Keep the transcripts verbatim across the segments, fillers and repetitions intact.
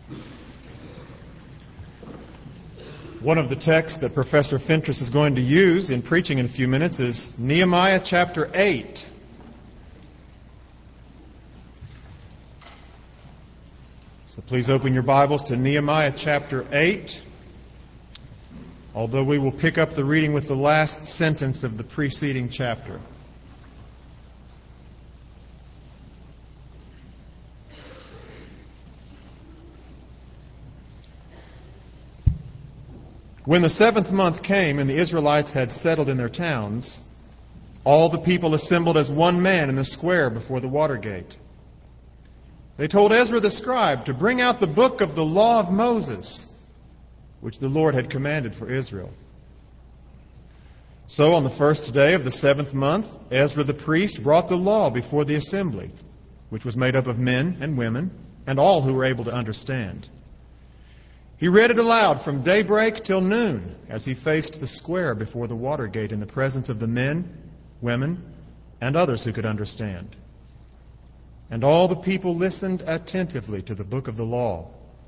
One of the texts that Professor Fentress is going to use in preaching in a few minutes is Nehemiah chapter eight. So please open your Bibles to Nehemiah chapter eight, although we will pick up the reading with the last sentence of the preceding chapter. When the seventh month came and the Israelites had settled in their towns, all the people assembled as one man in the square before the water gate. They told Ezra the scribe to bring out the book of the law of Moses, which the Lord had commanded for Israel. So on the first day of the seventh month, Ezra the priest brought the law before the assembly, which was made up of men and women and all who were able to understand. He read it aloud from daybreak till noon as he faced the square before the water gate in the presence of the men, women, and others who could understand. And all the people listened attentively to the book of the law.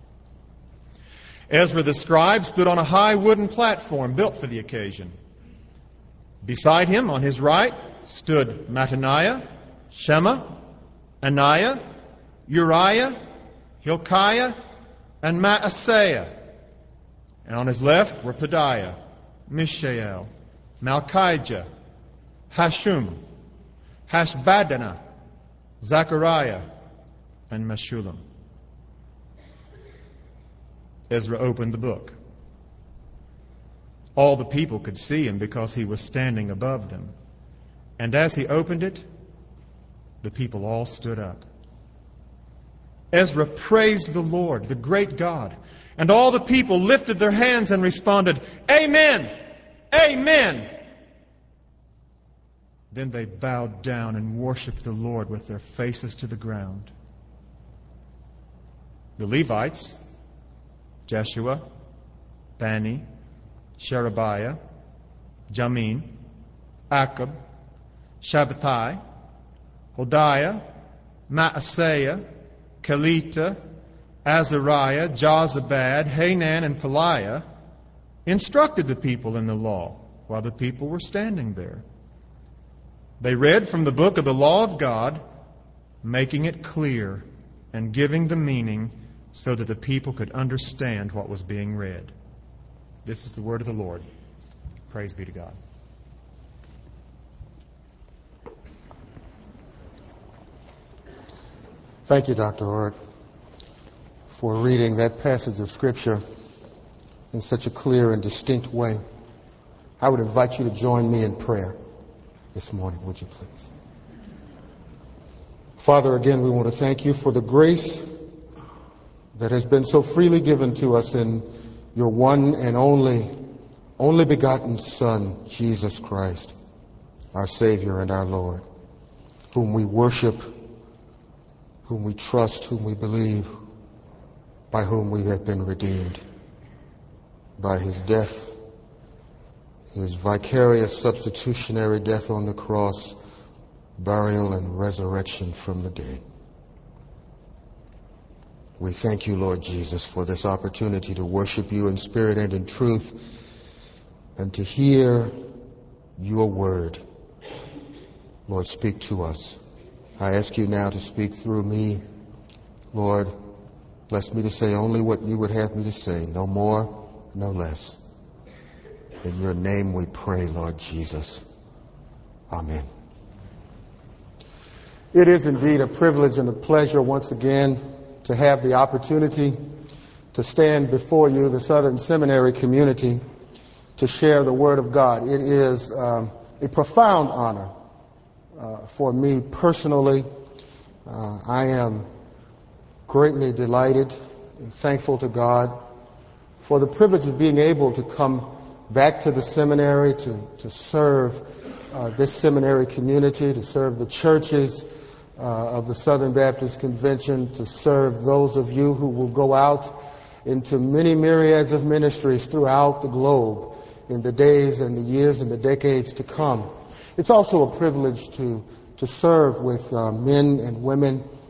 Ezra the scribe stood on a high wooden platform built for the occasion. Beside him, on his right, stood Mattaniah, Shema, Ananiah, Uriah, Hilkiah, and Maaseiah. And on his left were Pedaiah, Mishael, Malchijah, Hashum, Hashbaddanah, Zechariah, and Meshullam. Ezra opened the book. All the people could see him because he was standing above them. And as he opened it, the people all stood up. Ezra praised the Lord, the great God. And all the people lifted their hands and responded, Amen! Amen! Then they bowed down and worshiped the Lord with their faces to the ground. The Levites, Jeshua, Bani, Sherebiah, Jamin, Akab, Shabbatai, Hodiah, Maaseiah, Kelita, Azariah, Jozabad, Hanan, and Peliah instructed the people in the law while the people were standing there. They read from the book of the law of God, making it clear and giving the meaning so that the people could understand what was being read. This is the word of the Lord. Praise be to God. Thank you, Doctor Orrick, for reading that passage of Scripture in such a clear and distinct way. I would invite you to join me in prayer this morning, would you please? Father, again, we want to thank you for the grace that has been so freely given to us in your one and only, only begotten Son, Jesus Christ, our Savior and our Lord, whom we worship, whom we trust, whom we believe, by whom we have been redeemed. By his death, his vicarious substitutionary death on the cross, burial and resurrection from the dead. We thank you, Lord Jesus, for this opportunity to worship you in spirit and in truth, and to hear your word. Lord, speak to us. I ask you now to speak through me. Lord, bless me to say only what you would have me to say, no more, no less. In your name we pray, Lord Jesus. Amen. It is indeed a privilege and a pleasure once again to have the opportunity to stand before you, the Southern Seminary community, to share the Word of God. It is um, a profound honor uh, for me personally. Uh, I am greatly delighted and thankful to God for the privilege of being able to come back to the seminary to, to serve uh, this seminary community, to serve the churches uh, of the Southern Baptist Convention, to serve those of you who will go out into many myriads of ministries throughout the globe in the days and the years and the decades to come. It's also a privilege to, to serve with uh, men and women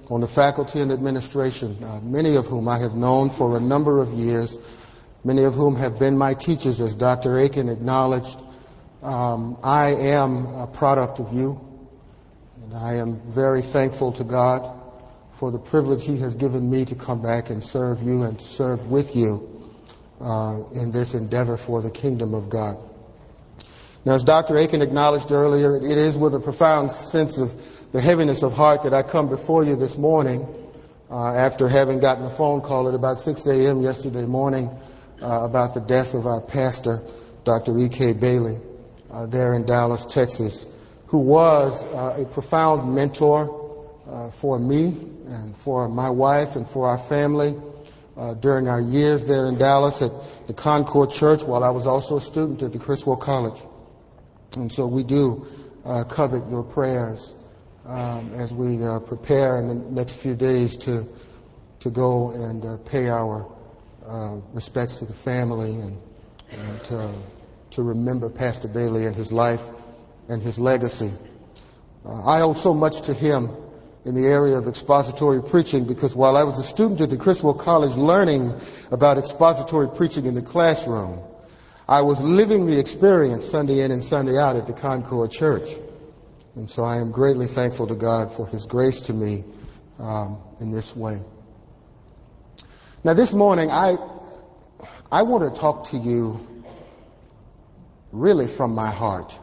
on the faculty and administration, uh, many of whom I have known for a number of years, many of whom have been my teachers, as Doctor Aiken acknowledged. Um, I am a product of you, and I am very thankful to God for the privilege He has given me to come back and serve you and to serve with you uh, in this endeavor for the kingdom of God. Now, as Doctor Aiken acknowledged earlier, it is with a profound sense of the heaviness of heart that I come before you this morning uh, after having gotten a phone call at about six a.m. yesterday morning uh, about the death of our pastor, Doctor E K Bailey, uh, there in Dallas, Texas, who was uh, a profound mentor uh, for me and for my wife and for our family uh, during our years there in Dallas at the Concord Church, while I was also a student at the Criswell College. And so we do uh, covet your prayers um, as we uh, prepare in the next few days to to go and uh, pay our uh, respects to the family and, and to, to remember Pastor Bailey and his life and his legacy. Uh, I owe so much to him in the area of expository preaching, because while I was a student at the Criswell College learning about expository preaching in the classroom, I was living the experience Sunday in and Sunday out at the Concord Church. And so I am greatly thankful to God for His grace to me um, in this way. Now this morning, I I want to talk to you really from my heart.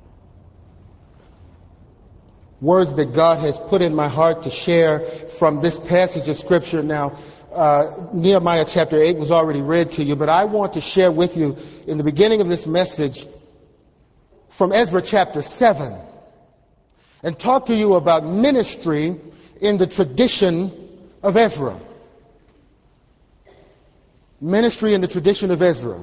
Words that God has put in my heart to share from this passage of Scripture. Now, uh, Nehemiah chapter eight was already read to you, but I want to share with you in the beginning of this message from Ezra chapter seven and talk to you about ministry in the tradition of Ezra. Ministry in the tradition of Ezra.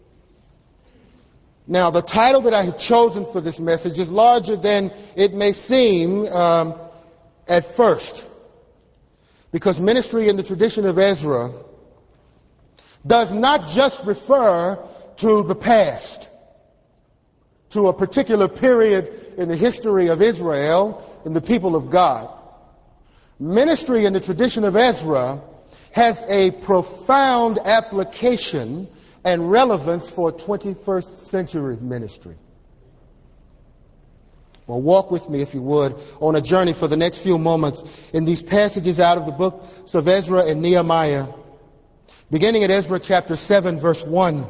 Now, the title that I have chosen for this message is larger than it may seem um, at first, because ministry in the tradition of Ezra does not just refer to the past, to a particular period in the history of Israel and the people of God. Ministry in the tradition of Ezra has a profound application and relevance for twenty-first century ministry. Well, walk with me, if you would, on a journey for the next few moments in these passages out of the books of Ezra and Nehemiah, beginning at Ezra chapter seven, verse one.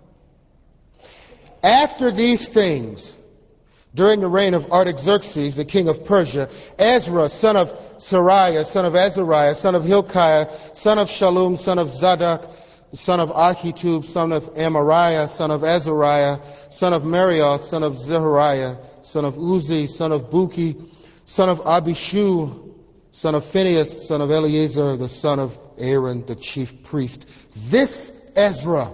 After these things, during the reign of Artaxerxes, the king of Persia, Ezra, son of Sariah, son of Azariah, son of Hilkiah, son of Shallum, son of Zadok, son of Ahitub, son of Amariah, son of Azariah, son of Merioth, son of Zechariah, son of Uzi, son of Buki, son of Abishu, son of Phinehas, son of Eleazar, the son of Aaron, the chief priest. This Ezra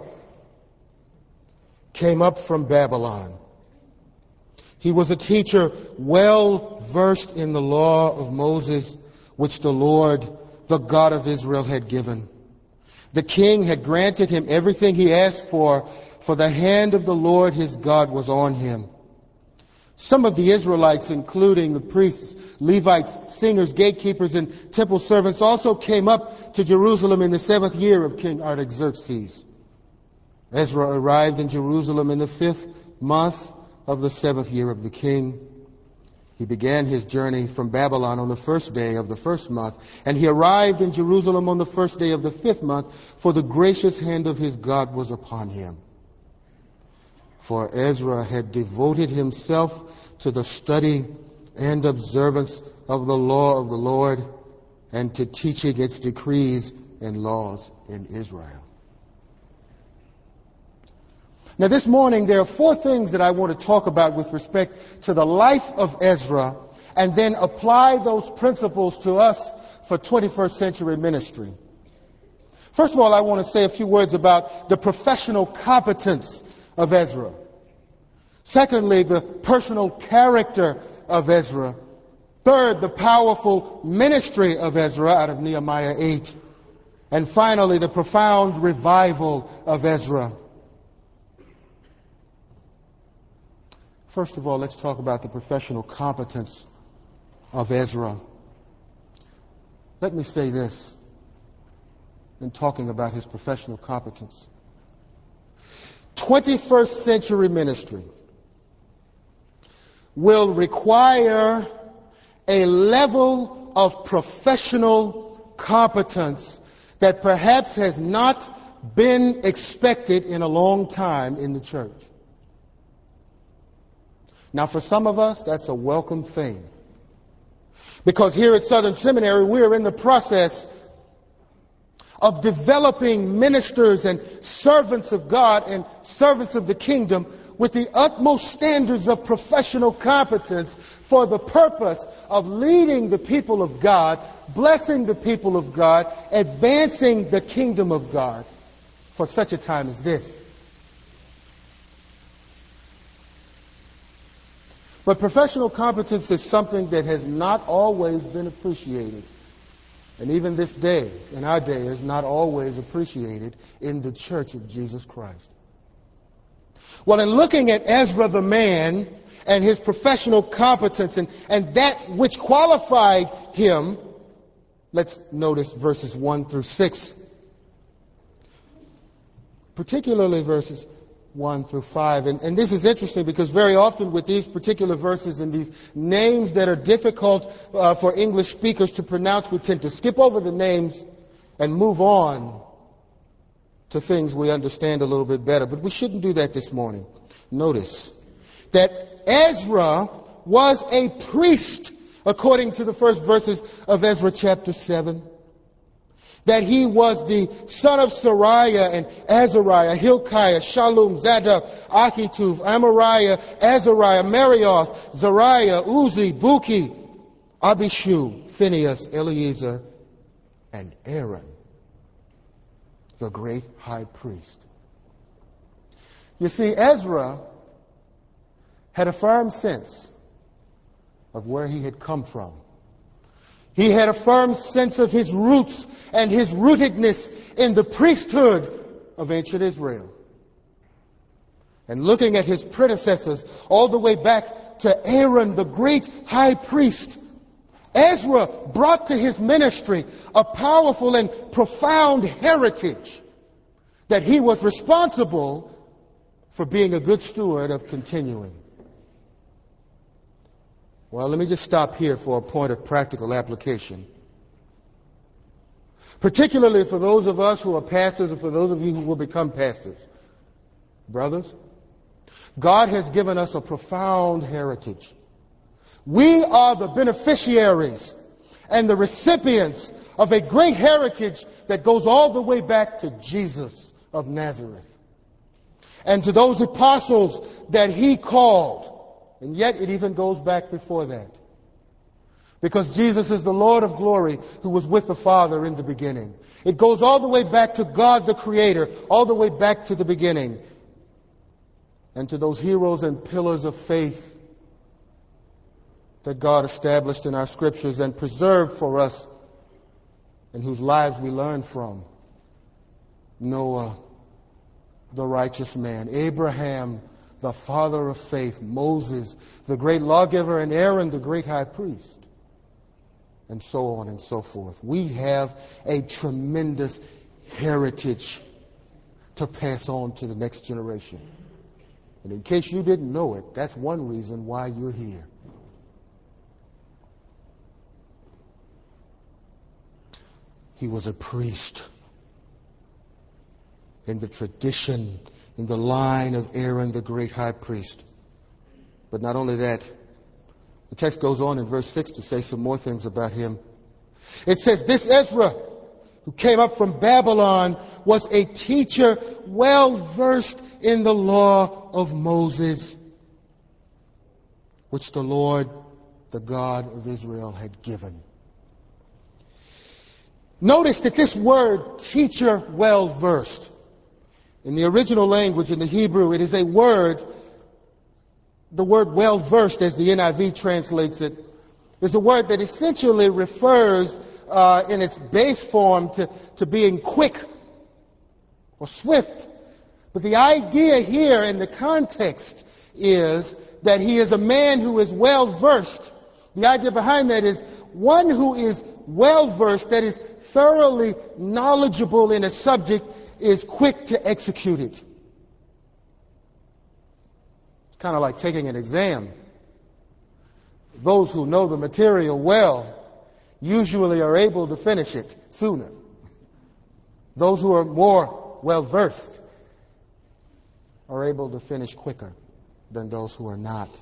came up from Babylon. He was a teacher well versed in the law of Moses, which the Lord, the God of Israel, had given. The king had granted him everything he asked for, for the hand of the Lord his God was on him. Some of the Israelites, including the priests, Levites, singers, gatekeepers, and temple servants, also came up to Jerusalem in the seventh year of King Artaxerxes. Ezra arrived in Jerusalem in the fifth month of the seventh year of the king. He began his journey from Babylon on the first day of the first month, and he arrived in Jerusalem on the first day of the fifth month, for the gracious hand of his God was upon him. For Ezra had devoted himself to the study and observance of the law of the Lord, and to teaching its decrees and laws in Israel. Now this morning there are four things that I want to talk about with respect to the life of Ezra, and then apply those principles to us for twenty-first century ministry. First of all, I want to say a few words about the professional competence of Ezra. Secondly, the personal character of Ezra. Third, the powerful ministry of Ezra out of Nehemiah eight. And finally, the profound revival of Ezra. First of all, let's talk about the professional competence of Ezra. Let me say this in talking about his professional competence. twenty-first century ministry will require a level of professional competence that perhaps has not been expected in a long time in the church. Now, for some of us, that's a welcome thing. Because here at Southern Seminary, we are in the process of developing ministers and servants of God and servants of the kingdom with the utmost standards of professional competence for the purpose of leading the people of God, blessing the people of God, advancing the kingdom of God for such a time as this. But professional competence is something that has not always been appreciated. And even this day, in our day, is not always appreciated in the church of Jesus Christ. Well, in looking at Ezra the man and his professional competence and, and that which qualified him, let's notice verses one through six. Particularly verses one through five. And, and this is interesting because very often with these particular verses and these names that are difficult uh, for English speakers to pronounce, we tend to skip over the names and move on to things we understand a little bit better. But we shouldn't do that this morning. Notice that Ezra was a priest, according to the first verses of Ezra chapter seven. That he was the son of Sariah and Azariah, Hilkiah, Shallum, Zadok, Achituv, Amariah, Azariah, Marioth, Zariah, Uzi, Buki, Abishu, Phinehas, Eleazar, and Aaron, the great high priest. You see, Ezra had a firm sense of where he had come from. He had a firm sense of his roots and his rootedness in the priesthood of ancient Israel. And looking at his predecessors all the way back to Aaron, the great high priest, Ezra brought to his ministry a powerful and profound heritage that he was responsible for being a good steward of continuing. Well, let me just stop here for a point of practical application. Particularly for those of us who are pastors and for those of you who will become pastors. Brothers, God has given us a profound heritage. We are the beneficiaries and the recipients of a great heritage that goes all the way back to Jesus of Nazareth. And to those apostles that he called. And yet it even goes back before that. Because Jesus is the Lord of glory who was with the Father in the beginning. It goes all the way back to God the Creator, all the way back to the beginning. And to those heroes and pillars of faith that God established in our scriptures and preserved for us and whose lives we learn from. Noah, the righteous man. Abraham, the father of faith. Moses, the great lawgiver, and Aaron, the great high priest. And so on and so forth. We have a tremendous heritage to pass on to the next generation. And in case you didn't know it, that's one reason why you're here. He was a priest in the tradition, in the line of Aaron, the great high priest. But not only that, the text goes on in verse six to say some more things about him. It says, this Ezra, who came up from Babylon, was a teacher well versed in the law of Moses, which the Lord, the God of Israel, had given. Notice that this word, teacher well versed, in the original language, in the Hebrew, it is a word, the word well versed, as the N I V translates it, is a word that essentially refers uh, in its base form to, to being quick or swift. But the idea here in the context is that he is a man who is well versed. The idea behind that is one who is well-versed, that is thoroughly knowledgeable in a subject, is quick to execute it. It's kind of like taking an exam. Those who know the material well usually are able to finish it sooner. Those who are more well-versed are able to finish quicker than those who are not.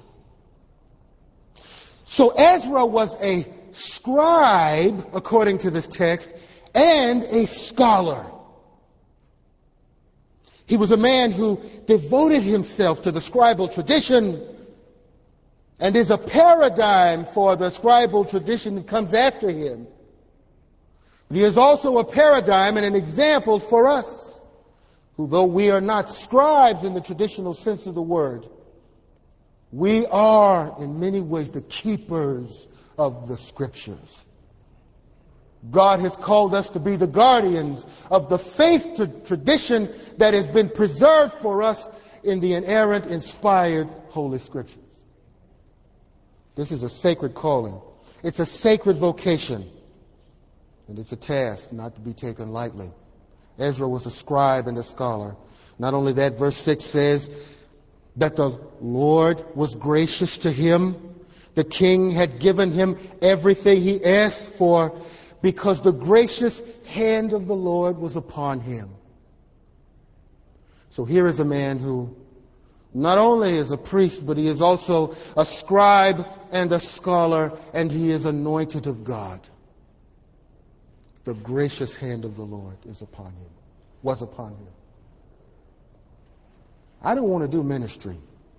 So Ezra was a scribe, according to this text, and a scholar. He was a man who devoted himself to the scribal tradition and is a paradigm for the scribal tradition that comes after him. He is also a paradigm and an example for us, who, though we are not scribes in the traditional sense of the word, we are in many ways the keepers of the Scriptures. God has called us to be the guardians of the faith to tradition that has been preserved for us in the inerrant, inspired Holy Scriptures. This is a sacred calling. It's a sacred vocation. And it's a task not to be taken lightly. Ezra was a scribe and a scholar. Not only that, verse six says that the Lord was gracious to him. The king had given him everything he asked for because the gracious hand of the Lord was upon him. So here is a man who not only is a priest, but he is also a scribe and a scholar, and he is anointed of God. The gracious hand of the Lord is upon him, was upon him. I don't want to do ministry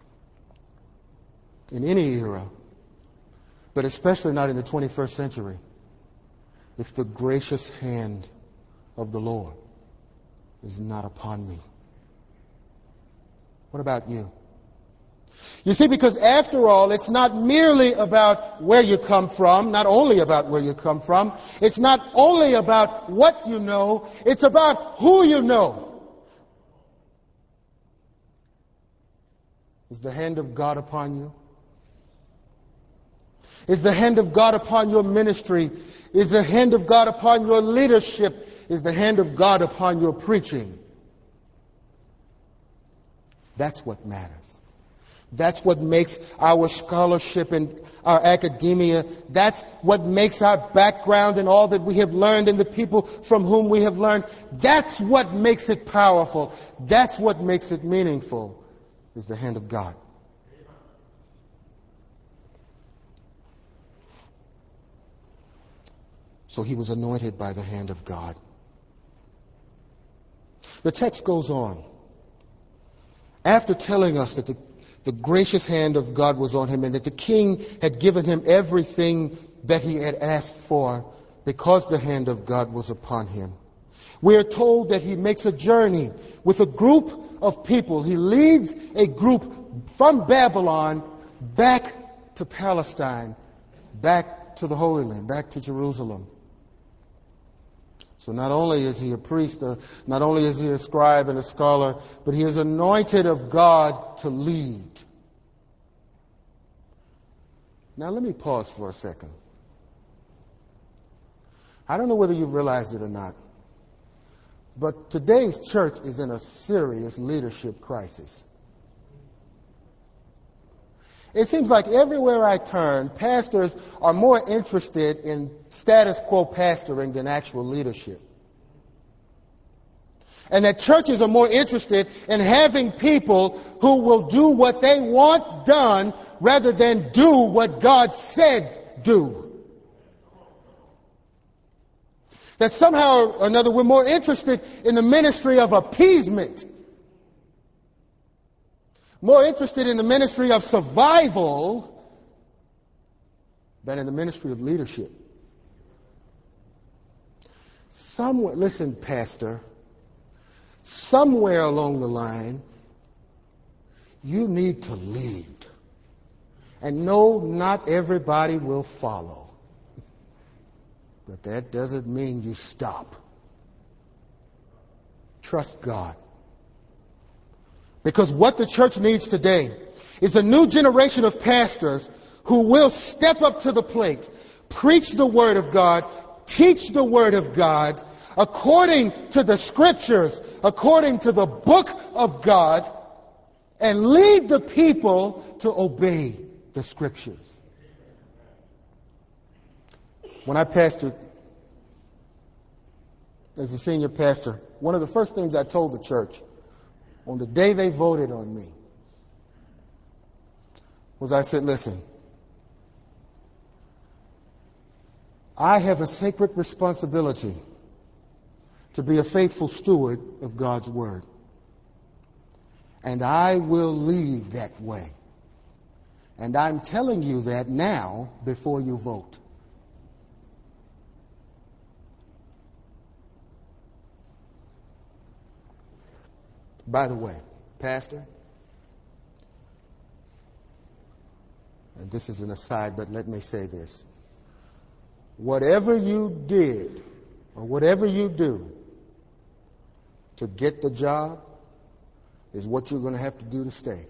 in any era, but especially not in the twenty-first century, if the gracious hand of the Lord is not upon me. What about you? You see, because after all, it's not merely about where you come from, not only about where you come from. It's not only about what you know, it's about who you know. Is the hand of God upon you? Is the hand of God upon your ministry? Is the hand of God upon your leadership? Is the hand of God upon your preaching? That's what matters. That's what makes our scholarship and our academia, that's what makes our background and all that we have learned and the people from whom we have learned. That's what makes it powerful. That's what makes it meaningful, is the hand of God. So he was anointed by the hand of God. The text goes on. After telling us that the, the gracious hand of God was on him and that the king had given him everything that he had asked for because the hand of God was upon him, we are told that he makes a journey with a group of people. He leads a group from Babylon back to Palestine, back to the Holy Land, back to Jerusalem. So not only is he a priest, uh, not only is he a scribe and a scholar, but he is anointed of God to lead. Now let me pause for a second. I don't know whether you realize it or not, but today's church is in a serious leadership crisis. It seems like everywhere I turn, pastors are more interested in status quo pastoring than actual leadership. And that churches are more interested in having people who will do what they want done rather than do what God said do. That somehow or another we're more interested in the ministry of appeasement, more interested in the ministry of survival than in the ministry of leadership. Somewhere, listen, Pastor, somewhere along the line, you need to lead. And no, not everybody will follow. But that doesn't mean you stop. Trust God. Because what the church needs today is a new generation of pastors who will step up to the plate, preach the Word of God, teach the Word of God according to the Scriptures, according to the book of God, and lead the people to obey the Scriptures. When I pastored as a senior pastor, one of the first things I told the church on the day they voted on me was I said, listen, I have a sacred responsibility to be a faithful steward of God's Word. And I will lead that way. And I'm telling you that now before you vote. By the way, Pastor, and this is an aside, but let me say this. Whatever you did or whatever you do to get the job is what you're going to have to do to stay.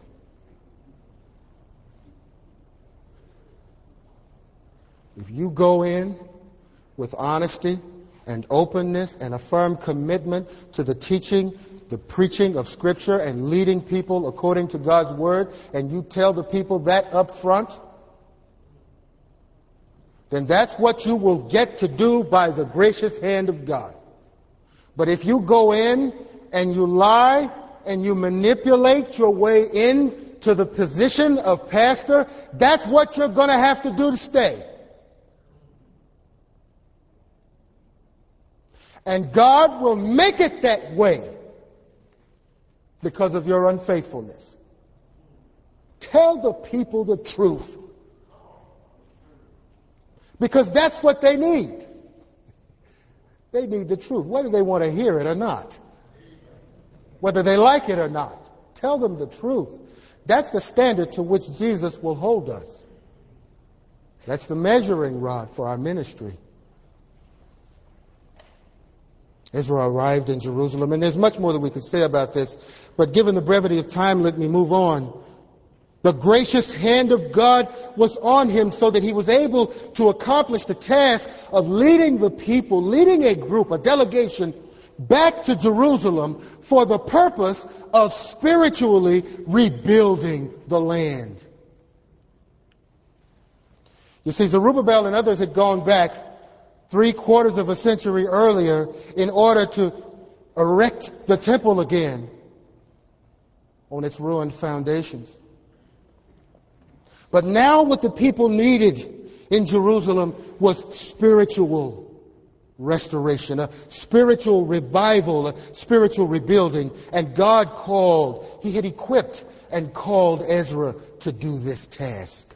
If you go in with honesty and openness and a firm commitment to the teaching, the preaching of Scripture and leading people according to God's Word, and you tell the people that up front, then that's what you will get to do by the gracious hand of God. But if you go in and you lie and you manipulate your way in to the position of pastor, that's what you're going to have to do to stay. And God will make it that way because of your unfaithfulness. Tell the people the truth. Because that's what they need. They need the truth, whether they want to hear it or not. Whether they like it or not. Tell them the truth. That's the standard to which Jesus will hold us. That's the measuring rod for our ministry. Ezra arrived in Jerusalem, and there's much more that we could say about this, but given the brevity of time, let me move on. The gracious hand of God was on him so that he was able to accomplish the task of leading the people, leading a group, a delegation, back to Jerusalem for the purpose of spiritually rebuilding the land. You see, Zerubbabel and others had gone back three quarters of a century earlier in order to erect the temple again on its ruined foundations. But now what the people needed in Jerusalem was spiritual restoration, a spiritual revival, a spiritual rebuilding. And God called, He had equipped and called Ezra to do this task.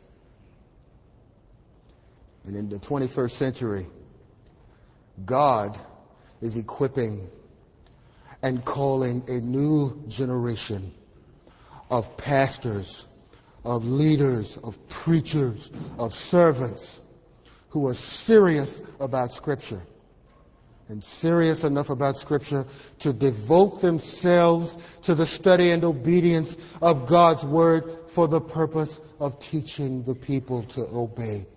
And in the twenty-first century, God is equipping and calling a new generation of pastors, of leaders, of preachers, of servants who are serious about Scripture and serious enough about Scripture to devote themselves to the study and obedience of God's Word for the purpose of teaching the people to obey.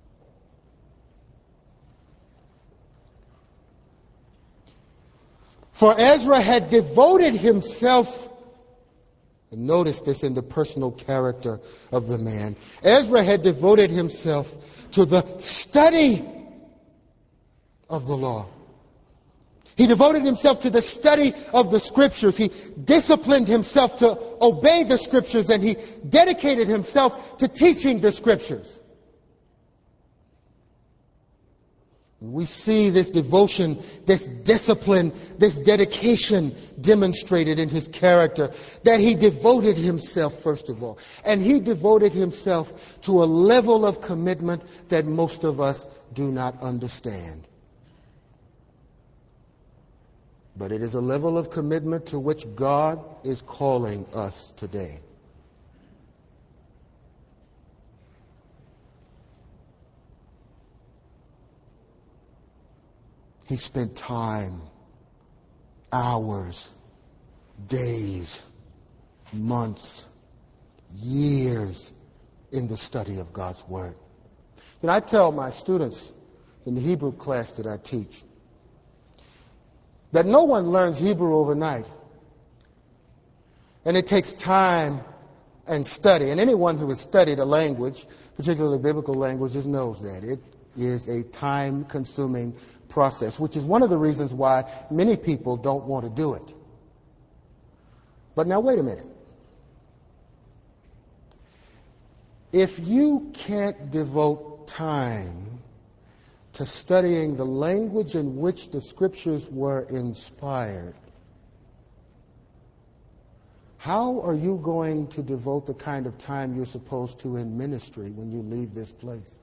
For Ezra had devoted himself, and notice this in the personal character of the man. Ezra had devoted himself to the study of the law. He devoted himself to the study of the Scriptures. He disciplined himself to obey the Scriptures, and he dedicated himself to teaching the Scriptures. We see this devotion, this discipline, this dedication demonstrated in his character, that he devoted himself, first of all. And he devoted himself to a level of commitment that most of us do not understand. But it is a level of commitment to which God is calling us today. He spent time, hours, days, months, years in the study of God's Word. And I tell my students in the Hebrew class that I teach, that no one learns Hebrew overnight. And it takes time and study. And anyone who has studied a language, particularly biblical languages, knows that. It is a time-consuming process, which is one of the reasons why many people don't want to do it. But now wait a minute. If you can't devote time to studying the language in which the Scriptures were inspired, how are you going to devote the kind of time you're supposed to in ministry when you leave this place?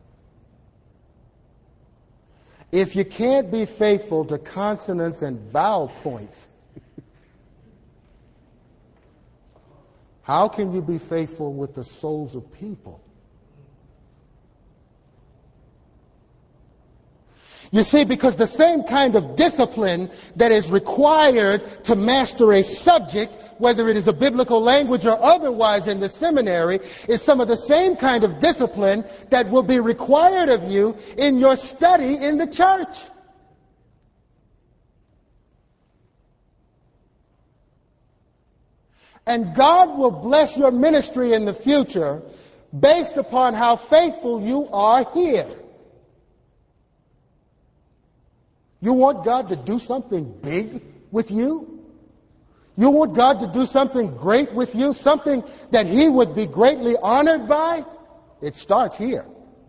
If you can't be faithful to consonants and vowel points, how can you be faithful with the souls of people? You see, because the same kind of discipline that is required to master a subject, whether it is a biblical language or otherwise in the seminary, is some of the same kind of discipline that will be required of you in your study in the church. And God will bless your ministry in the future based upon how faithful you are here. You want God to do something big with you? You want God to do something great with you? Something that He would be greatly honored by? It starts here.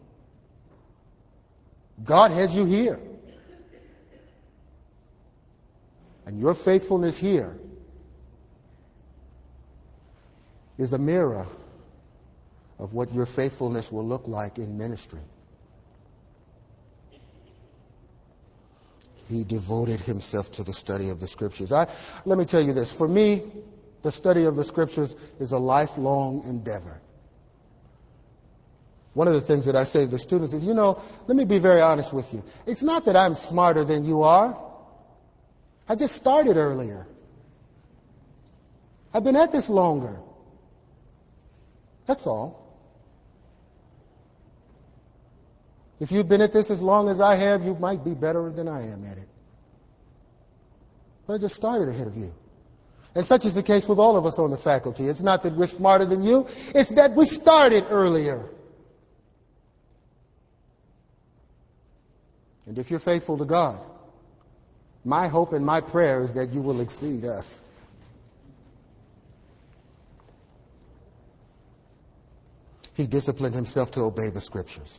God has you here. And your faithfulness here is a mirror of what your faithfulness will look like in ministry. He devoted himself to the study of the Scriptures. I, let me tell you this. For me, the study of the Scriptures is a lifelong endeavor. One of the things that I say to the students is, you know, let me be very honest with you. It's not that I'm smarter than you are. I just started earlier. I've been at this longer. That's all. If you've been at this as long as I have, you might be better than I am at it. But I just started ahead of you. And such is the case with all of us on the faculty. It's not that we're smarter than you. It's that we started earlier. And if you're faithful to God, my hope and my prayer is that you will exceed us. He disciplined himself to obey the Scriptures.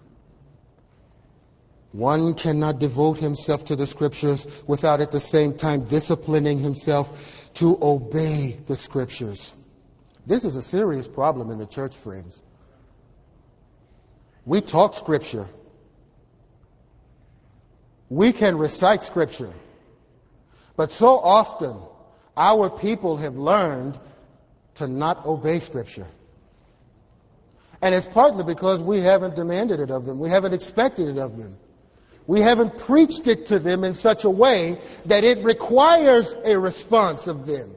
One cannot devote himself to the Scriptures without at the same time disciplining himself to obey the Scriptures. This is a serious problem in the church, friends. We talk Scripture. We can recite Scripture. But so often, our people have learned to not obey Scripture. And it's partly because we haven't demanded it of them. We haven't expected it of them. We haven't preached it to them in such a way that it requires a response of them.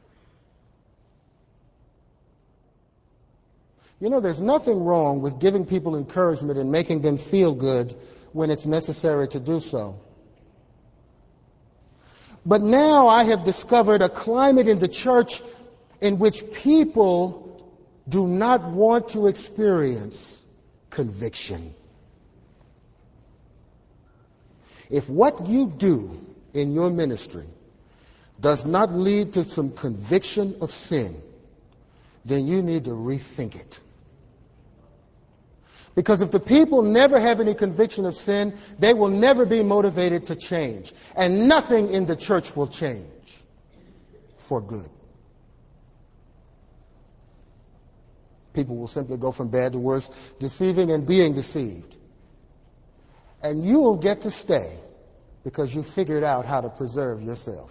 You know, there's nothing wrong with giving people encouragement and making them feel good when it's necessary to do so. But now I have discovered a climate in the church in which people do not want to experience conviction. If what you do in your ministry does not lead to some conviction of sin, then you need to rethink it. Because if the people never have any conviction of sin, they will never be motivated to change. And nothing in the church will change for good. People will simply go from bad to worse, deceiving and being deceived. And you will get to stay because you figured out how to preserve yourself.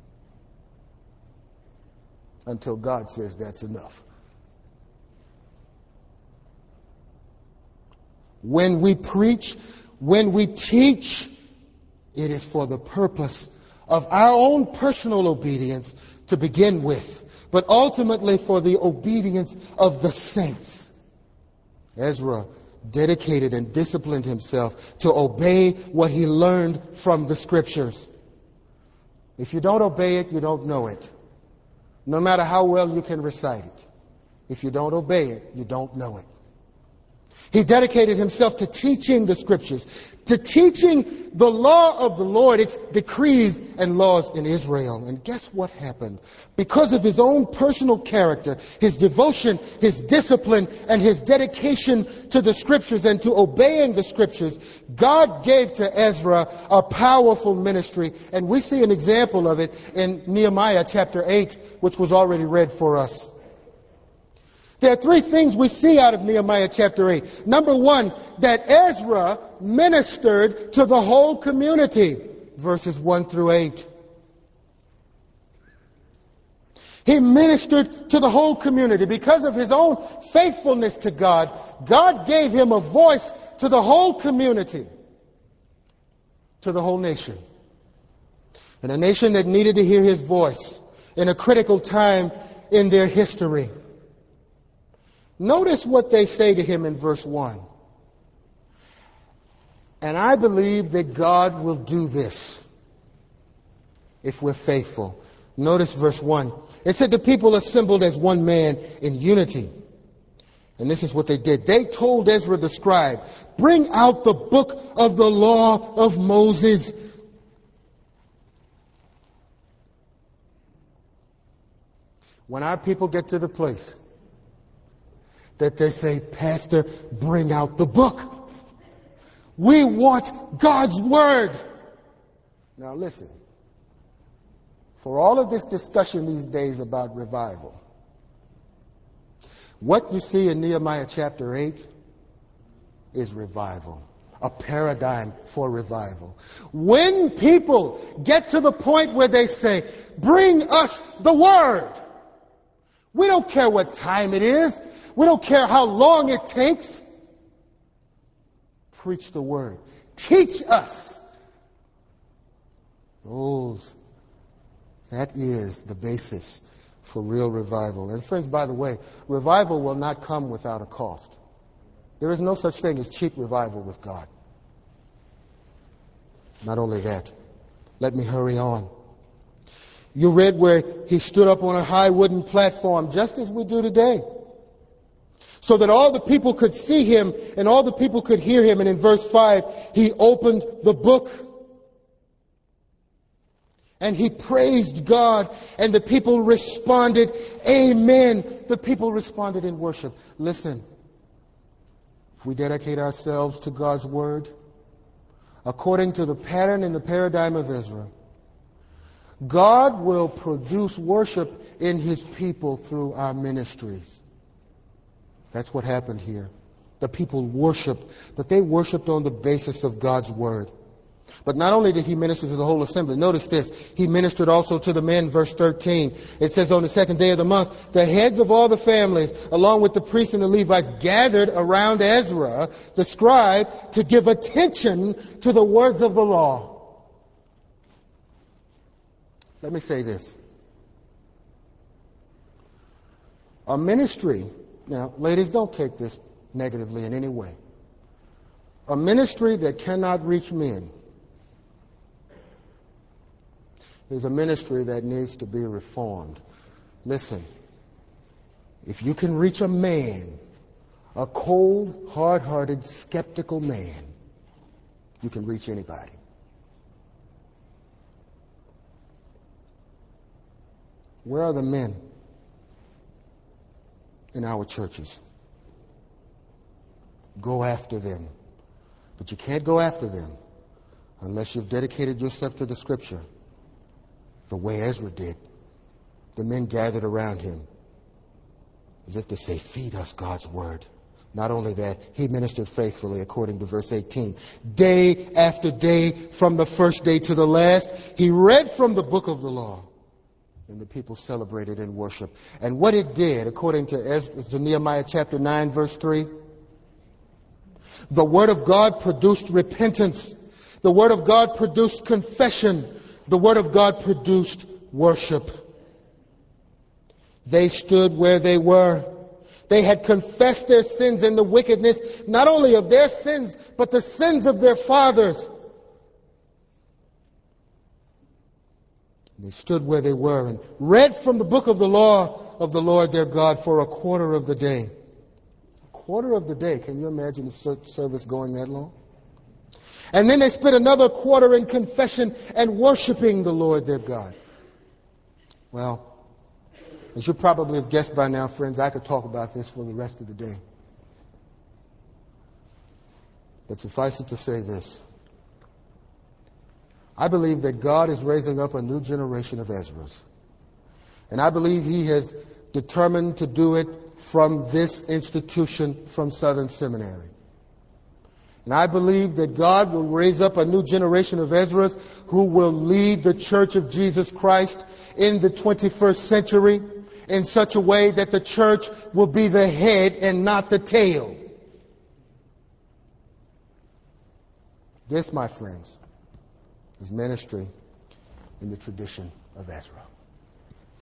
Until God says that's enough. When we preach, when we teach, it is for the purpose of our own personal obedience to begin with, but ultimately for the obedience of the saints. Ezra dedicated and disciplined himself to obey what he learned from the Scriptures. If you don't obey it, you don't know it. No matter how well you can recite it. If you don't obey it, you don't know it. He dedicated himself to teaching the Scriptures, to teaching the law of the Lord, its decrees and laws in Israel. And guess what happened? Because of his own personal character, his devotion, his discipline, and his dedication to the Scriptures and to obeying the Scriptures, God gave to Ezra a powerful ministry. And we see an example of it in Nehemiah chapter eight, which was already read for us. There are three things we see out of Nehemiah chapter eight. Number one, that Ezra ministered to the whole community. Verses one through eight. He ministered to the whole community. Because of his own faithfulness to God, God gave him a voice to the whole community. To the whole nation. And a nation that needed to hear his voice in a critical time in their history. Notice what they say to him in verse one. And I believe that God will do this if we're faithful. Notice verse one. It said the people assembled as one man in unity. And this is what they did. They told Ezra the scribe, bring out the book of the law of Moses. When our people get to the place that they say, Pastor, bring out the book. We want God's Word. Now listen. For all of this discussion these days about revival, what you see in Nehemiah chapter eight is revival. A paradigm for revival. When people get to the point where they say, bring us the Word. We don't care what time it is. We don't care how long it takes. Preach the Word. Teach us. Those, that is the basis for real revival. And friends, by the way, revival will not come without a cost. There is no such thing as cheap revival with God. Not only that, let me hurry on. You read where he stood up on a high wooden platform, just as we do today, so that all the people could see him and all the people could hear him. And in verse five, he opened the book and he praised God, and the people responded, Amen. The people responded in worship. Listen, if we dedicate ourselves to God's Word, according to the pattern and the paradigm of Israel, God will produce worship in His people through our ministries. That's what happened here. The people worshiped, but they worshiped on the basis of God's Word. But not only did he minister to the whole assembly, notice this, he ministered also to the men, verse thirteen. It says, on the second day of the month, the heads of all the families, along with the priests and the Levites, gathered around Ezra, the scribe, to give attention to the words of the law. Let me say this. A ministry, now ladies, don't take this negatively in any way. A ministry that cannot reach men is a ministry that needs to be reformed. Listen, if you can reach a man, a cold, hard-hearted, skeptical man, you can reach anybody. Where are the men in our churches? Go after them. But you can't go after them unless you've dedicated yourself to the Scripture the way Ezra did. The men gathered around him as if to say, feed us God's Word. Not only that, he ministered faithfully according to verse eighteen. Day after day, from the first day to the last, he read from the book of the law. And the people celebrated in worship. And what it did, according to, Ezra, to Nehemiah chapter nine, verse three, the Word of God produced repentance. The Word of God produced confession. The Word of God produced worship. They stood where they were. They had confessed their sins and the wickedness, not only of their sins, but the sins of their fathers. They stood where they were and read from the book of the law of the Lord their God for a quarter of the day. A quarter of the day. Can you imagine a service going that long? And then they spent another quarter in confession and worshiping the Lord their God. Well, as you probably have guessed by now, friends, I could talk about this for the rest of the day. But suffice it to say this. I believe that God is raising up a new generation of Ezras. And I believe He has determined to do it from this institution, from Southern Seminary. And I believe that God will raise up a new generation of Ezras who will lead the Church of Jesus Christ in the twenty-first century in such a way that the church will be the head and not the tail. This, my friends, is ministry in the tradition of Ezra.